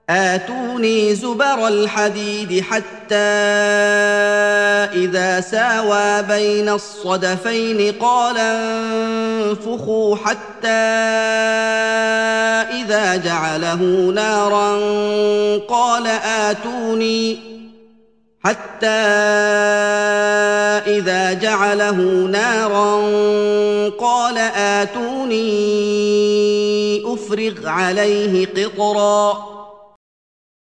آتوني زبر الحديد حتى إذا ساوى بين الصدفين قال انفخوا حتى إذا جعله نارا قال آتوني أفرغ عليه قطرا